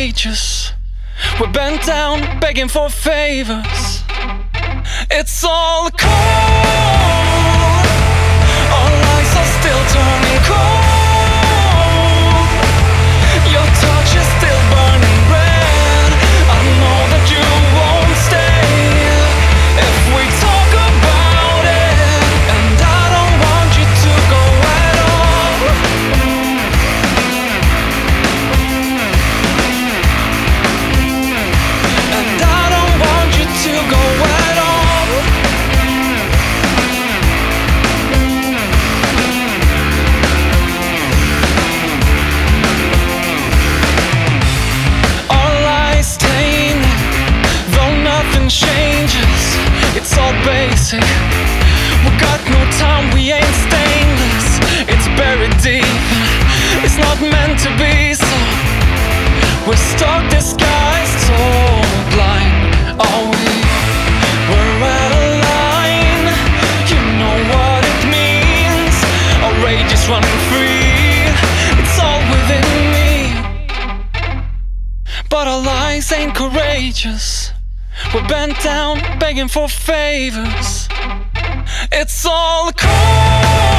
courageous. We're bent down, begging for favors. It's all cold. Our lives are still turning cold. Your touch is still burning red. I know that you won't stay if we talk about it. And I don't want you to go at all. And I don't want you to go at all. Changes, it's all basic. We got no time, we ain't stainless. It's buried deep, it's not meant to be so. We're stuck disguised, so blind are we? We're out of line, you know what it means. Our rage is running free, it's all within me. But our lives ain't courageous. We're bent down, begging for favors. It's all cold.